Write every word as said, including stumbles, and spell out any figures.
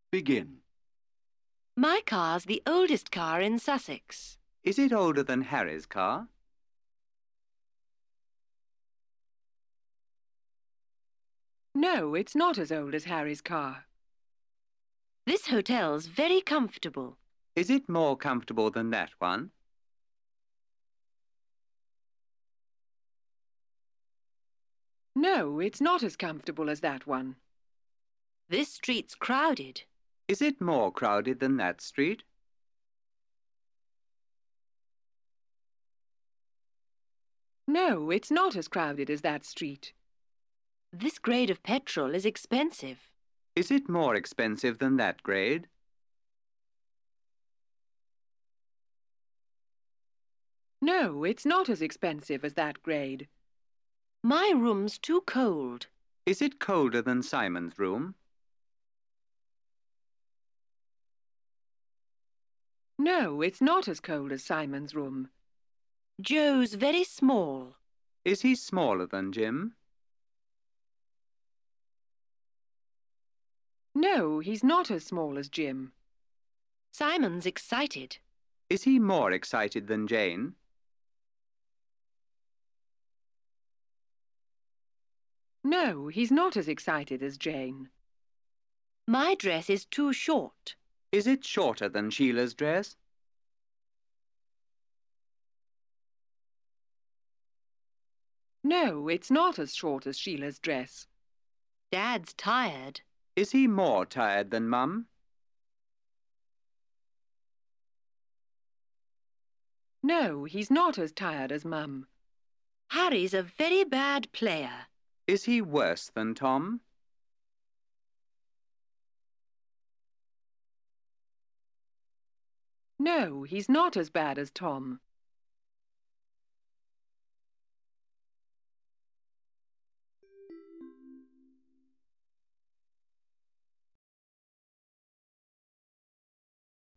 Begin. My car's the oldest car in Sussex. Is it older than Harry's car? No, it's not as old as Harry's car. This hotel's very comfortable. Is it more comfortable than that one? No, it's not as comfortable as that one. This street's crowded. Is it more crowded than that street? No, it's not as crowded as that street. This grade of petrol is expensive. Is it more expensive than that grade? No, it's not as expensive as that grade. My room's too cold. Is it colder than Simon's room? No, it's not as cold as Simon's room. Joe's very small. Is he smaller than Jim? No, he's not as small as Jim. Simon's excited. Is he more excited than Jane? No, he's not as excited as Jane. My dress is too short. Is it shorter than Sheila's dress? No, it's not as short as Sheila's dress. Dad's tired. Is he more tired than Mum? No, he's not as tired as Mum. Harry's a very bad player. Is he worse than Tom? No, he's not as bad as Tom.